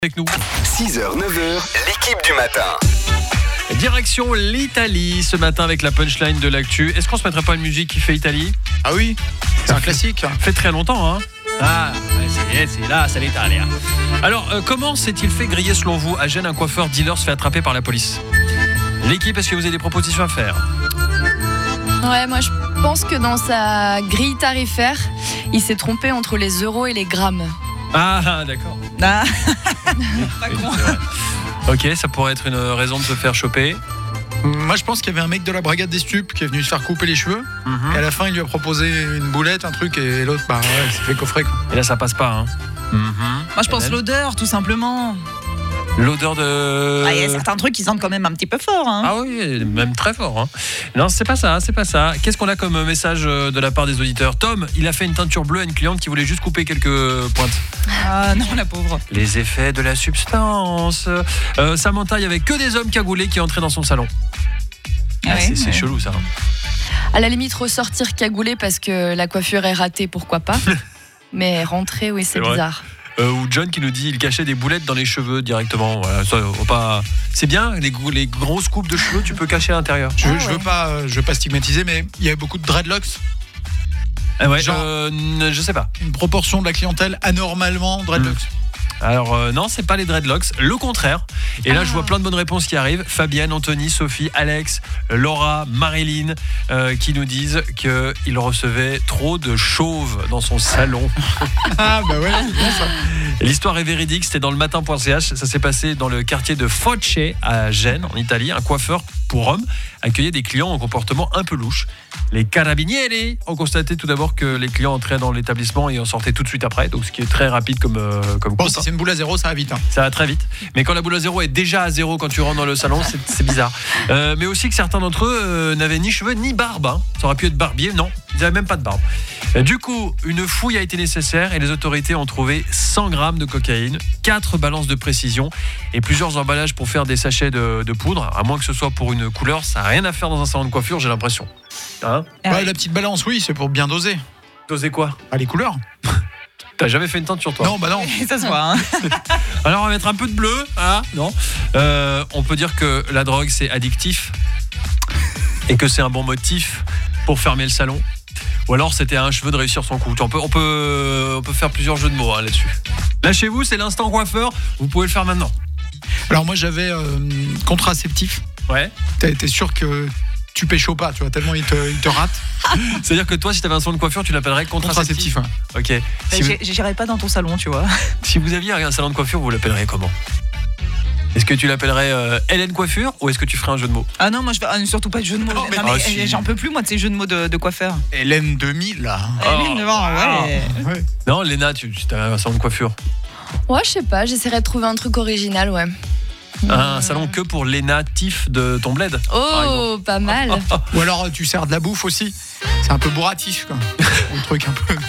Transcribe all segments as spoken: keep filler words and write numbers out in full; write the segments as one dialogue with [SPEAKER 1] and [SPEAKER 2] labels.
[SPEAKER 1] Avec nous.
[SPEAKER 2] six heures neuf heures, l'équipe du matin.
[SPEAKER 1] Direction l'Italie ce matin avec la punchline de l'actu. Est-ce qu'on se mettrait pas une musique qui fait Italie ?
[SPEAKER 3] Ah oui, c'est un classique.
[SPEAKER 1] Ça fait très longtemps, hein. Ah, c'est, c'est là, c'est l'Italie. Alors, euh, comment s'est-il fait griller selon vous ? À Gênes, un coiffeur dealer se fait attraper par la police. L'équipe, est-ce que vous avez des propositions à faire ?
[SPEAKER 4] Ouais, moi je pense que dans sa grille tarifaire, il s'est trompé entre les euros et les grammes.
[SPEAKER 1] Ah, d'accord.
[SPEAKER 5] Ah.
[SPEAKER 1] Pas con. Ok, ça pourrait être une raison de se faire choper.
[SPEAKER 3] Moi, je pense qu'il y avait un mec de la brigade des stupes qui est venu se faire couper les cheveux.
[SPEAKER 1] Mm-hmm.
[SPEAKER 3] Et à la fin, il lui a proposé une boulette, un truc, et l'autre, bah ouais, il s'est fait coffrer, quoi.
[SPEAKER 1] Et là, ça passe pas, hein. Mm-hmm.
[SPEAKER 5] Moi, je pense
[SPEAKER 1] Hélène ?
[SPEAKER 5] l'odeur, tout simplement.
[SPEAKER 1] L'odeur de...
[SPEAKER 5] Ah, il y a certains trucs qui sentent quand même un petit peu fort. Hein.
[SPEAKER 1] Ah oui, même très fort. Hein. Non, c'est pas ça, c'est pas ça. Qu'est-ce qu'on a comme message de la part des auditeurs ? Tom, il a fait une teinture bleue à une cliente qui voulait juste couper quelques pointes.
[SPEAKER 5] Ah non, la pauvre.
[SPEAKER 1] Les effets de la substance. Euh, Samantha, il y avait que des hommes cagoulés qui entraient dans son salon. Ah,
[SPEAKER 5] ouais,
[SPEAKER 1] c'est, c'est
[SPEAKER 5] ouais.
[SPEAKER 1] chelou, ça.
[SPEAKER 4] À la limite, ressortir cagoulé parce que la coiffure est ratée, pourquoi pas. Mais rentrer, oui, c'est,
[SPEAKER 1] C'est vrai.
[SPEAKER 4] bizarre.
[SPEAKER 1] Euh, ou John qui nous dit il cachait des boulettes dans les cheveux directement. Voilà, ça, faut pas... C'est bien, les, gros- les grosses coupes de cheveux, tu peux cacher à l'intérieur.
[SPEAKER 3] Je,
[SPEAKER 4] Ah
[SPEAKER 3] je veux
[SPEAKER 4] ouais.
[SPEAKER 3] pas, euh, je veux pas stigmatiser, mais il y avait beaucoup de dreadlocks.
[SPEAKER 1] Ah ouais,
[SPEAKER 3] Genre-
[SPEAKER 1] euh, n- je sais pas.
[SPEAKER 3] Une proportion de la clientèle anormalement dreadlocks.
[SPEAKER 1] Alors euh, non, c'est pas les dreadlocks, le contraire. Et là,
[SPEAKER 4] Ah.
[SPEAKER 1] je vois plein de bonnes réponses qui arrivent. Fabienne, Anthony, Sophie, Alex, Laura, Marilyn, euh, qui nous disent qu'il recevait trop de chauves dans son salon.
[SPEAKER 3] Ah bah ouais, c'est bien ça.
[SPEAKER 1] Et l'histoire est véridique, c'était dans le matin point c h. Ça s'est passé dans le quartier de Foce, à Gênes, en Italie. Un coiffeur pour hommes accueillait des clients en comportement un peu louche. Les carabinieri ont constaté tout d'abord que les clients entraient dans l'établissement et en sortaient tout de suite après. Donc ce qui est très rapide comme, euh, comme
[SPEAKER 3] Bon,
[SPEAKER 1] coupe,
[SPEAKER 3] si
[SPEAKER 1] hein.
[SPEAKER 3] c'est une boule à zéro, ça va vite. Hein.
[SPEAKER 1] Ça va très vite. Mais quand la boule à zéro est déjà à zéro quand tu rentres dans le salon, c'est, c'est bizarre. Euh, mais aussi que certains d'entre eux euh, n'avaient ni cheveux ni barbe. Hein. Ça aurait pu être barbier, non. Ils n'avaient même pas de barbe. Euh, du coup, une fouille a été nécessaire et les autorités ont trouvé cent grammes de cocaïne, quatre balances de précision et plusieurs emballages pour faire des sachets de, de poudre. À moins que ce soit pour une couleur, ça n'a rien à faire dans un salon de coiffure, j'ai l'impression. Hein ?
[SPEAKER 5] Ah
[SPEAKER 3] Ouais,
[SPEAKER 5] ouais.
[SPEAKER 3] la petite balance, oui, c'est pour bien doser.
[SPEAKER 1] Doser quoi ?
[SPEAKER 3] Ah, les couleurs.
[SPEAKER 1] T'as jamais fait une teinte sur toi ?
[SPEAKER 3] Non, bah non.
[SPEAKER 5] Ça se voit. Hein.
[SPEAKER 1] Alors on va mettre un peu de bleu, hein, non euh, On peut dire que la drogue c'est addictif et que c'est un bon motif pour fermer le salon. Ou alors c'était à un cheveu de réussir son coup. On peut, on peut, on peut faire plusieurs jeux de mots hein, là-dessus. Lâchez-vous, c'est l'instant coiffeur. Vous pouvez le faire maintenant.
[SPEAKER 3] Alors moi, j'avais euh, contraceptif.
[SPEAKER 1] Ouais.
[SPEAKER 3] T'es, t'es sûr que tu pécho pas, tu vois, tellement il te, il te rate.
[SPEAKER 1] C'est-à-dire que toi, si t'avais un salon de coiffure, tu l'appellerais contraceptif.
[SPEAKER 3] Contraceptif, ouais.
[SPEAKER 1] Ok. Si vous,
[SPEAKER 5] J'ai- J'irai pas dans ton salon, tu vois.
[SPEAKER 1] si vous aviez un salon de coiffure, vous l'appelleriez comment ? Est-ce que tu l'appellerais euh, Hélène Coiffure ou est-ce que tu ferais un jeu de mots ?
[SPEAKER 5] Ah non, moi je veux ah, surtout pas de jeu de mots.
[SPEAKER 3] Non, mais-
[SPEAKER 5] Non, mais,
[SPEAKER 1] Ah, si.
[SPEAKER 5] j'en peux plus moi de ces jeux de mots de, de coiffeur.
[SPEAKER 3] Hélène deux mille, là.
[SPEAKER 1] Oh.
[SPEAKER 5] Eh, devant, ouais.
[SPEAKER 3] Ouais.
[SPEAKER 1] Non, Léna, tu, tu as un salon de coiffure.
[SPEAKER 4] Ouais, je sais pas, j'essaierai de trouver un truc original, ouais.
[SPEAKER 1] Un salon que pour Léna Tiff de ton bled. par
[SPEAKER 4] Oh, pas mal.
[SPEAKER 3] Ou alors, tu sers de la bouffe aussi. C'est un peu bourratif, quoi. Le truc un peu.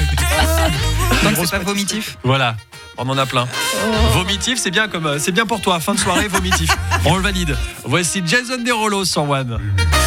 [SPEAKER 5] Donc c'est pas vomitif.
[SPEAKER 1] Voilà, on en a plein.
[SPEAKER 4] Oh.
[SPEAKER 1] Vomitif, c'est bien comme, c'est bien pour toi. Fin de soirée, vomitif. On le valide. Voici Jason Derulo sur One.